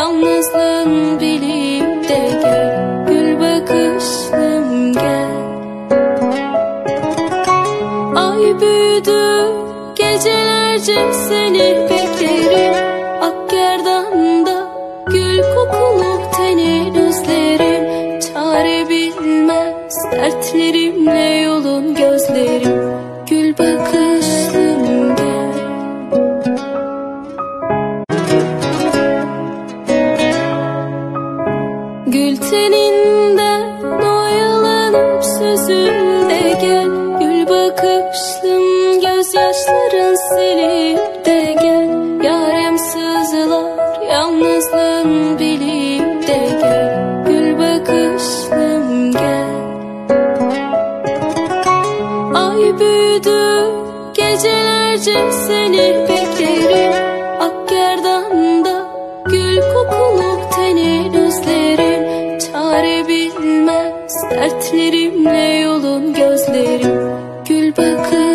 yalnızlığın bilip de gel. Gül bakışlım gel. Ay büyüdü, gecelerce seni beklerim. Ak gerdanda gül kokulu tenin özlerim. Çare bilmez dertlerimle yolun gözlerim. Gül bakışlım gel. Gül teninden oyalanıp süzül de gel. Gül bakışlım gözyaşların silip de gel. Yarem sızlar yalnızlığın bilip de gel. Gül bakışlım gel. Ay büyüdü, gecelerce seni beklerim. Ak gerdanda gül kokulu tenin özlerim. Çare bilmez dertlerimle yolun gözlerim. Gül bakışlım